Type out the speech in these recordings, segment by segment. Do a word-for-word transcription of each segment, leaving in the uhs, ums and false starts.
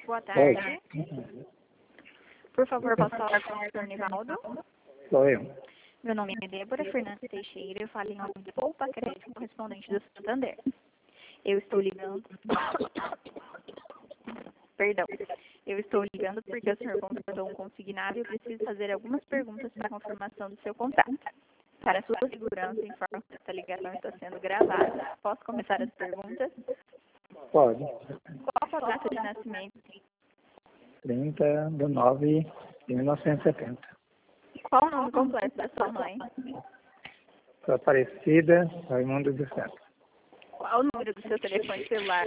Boa Oi. tarde. Por favor, posso falar com o senhor Nivaldo? Sou eu. Meu nome é Débora Fernandes Teixeira, eu falo em nome do Poupa Crédito, correspondente do Santander. Eu estou ligando... Perdão. Eu estou ligando porque o senhor contratou um consignado e eu preciso fazer algumas perguntas para a confirmação do seu contato. Para sua segurança, informo que esta ligação está sendo gravada. Posso começar as perguntas? Pode. Qual a data de nascimento? trinta de nove de mil novecentos e setenta. Qual o nome completo da sua mãe? Sou Aparecida Raimundo dos Santos. Qual o número do seu telefone celular?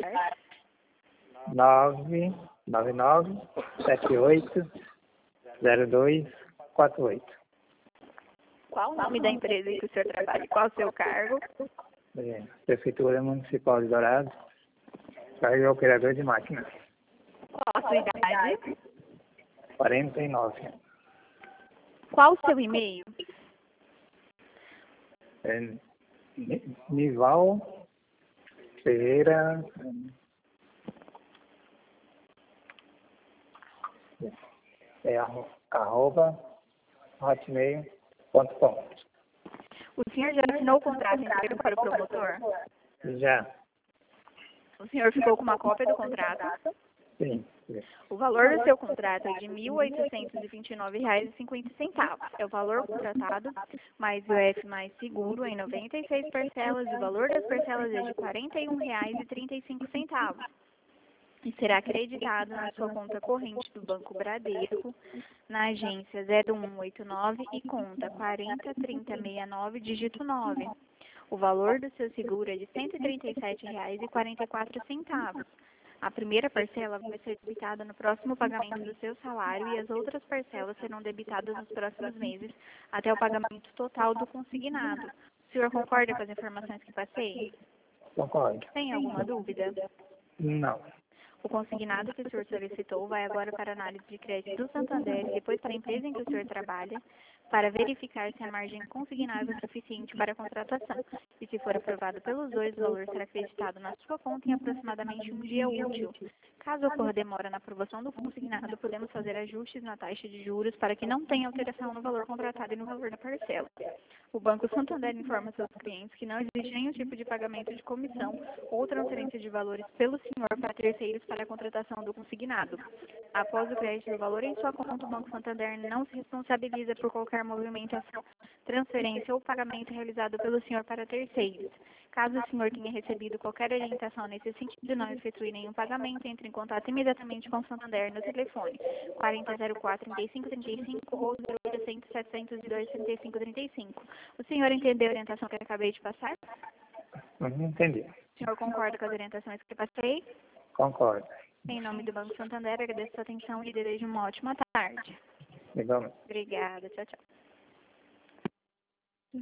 nove nove nove sete oito zero dois quatro oito. Qual o nome da empresa em que o senhor trabalha e qual o seu cargo? É, Prefeitura Municipal de Dourados. Cargo operador de máquinas. Qual a sua idade? quarenta e nove. Qual o seu e-mail? É, Ni- Nival Ferreira. É arro- arroba hotmail ponto com. O senhor já assinou o contrato inteiro para o promotor? Já. O senhor ficou com uma cópia do contrato? Sim. O valor do seu contrato é de mil oitocentos e vinte e nove reais e cinquenta centavos. É o valor contratado mais o F mais seguro em noventa e seis parcelas. E o valor das parcelas é de quarenta e um reais e trinta e cinco centavos. E será acreditado na sua conta corrente do Banco Bradesco, na agência zero um oito nove e conta quarenta trinta sessenta e nove, dígito nove. O valor do seu seguro é de cento e trinta e sete reais e quarenta e quatro centavos. A primeira parcela vai ser debitada no próximo pagamento do seu salário e as outras parcelas serão debitadas nos próximos meses até o pagamento total do consignado. O senhor concorda com as informações que passei? Concordo. Tem alguma dúvida? Não. O consignado que o senhor solicitou vai agora para a análise de crédito do Santander e depois para a empresa em que o senhor trabalha, para verificar se a margem consignável é suficiente para a contratação. E se for aprovado pelos dois, o valor será acreditado na sua conta em aproximadamente um dia útil. Caso ocorra demora na aprovação do consignado, podemos fazer ajustes na taxa de juros para que não tenha alteração no valor contratado e no valor da parcela. O Banco Santander informa seus clientes que não existe nenhum tipo de pagamento de comissão ou transferência de valores pelo senhor para terceiros para a contratação do consignado. Após o crédito do valor em sua conta, o Banco Santander não se responsabiliza por qualquer movimentação, transferência ou pagamento realizado pelo senhor para terceiros. Caso o senhor tenha recebido qualquer orientação nesse sentido e não efetue nenhum pagamento, entre em contato imediatamente com o Santander no telefone quarenta zero quatro, trinta e cinco trinta e cinco ou zero oitocentos, setecentos e dois, trinta e cinco trinta e cinco. O senhor entendeu a orientação que eu acabei de passar? Não entendi. O senhor concorda com as orientações que eu passei? Concordo. Em nome do Banco Santander, agradeço a sua atenção e desejo uma ótima tarde. Igualmente. Obrigada. Tchau, tchau.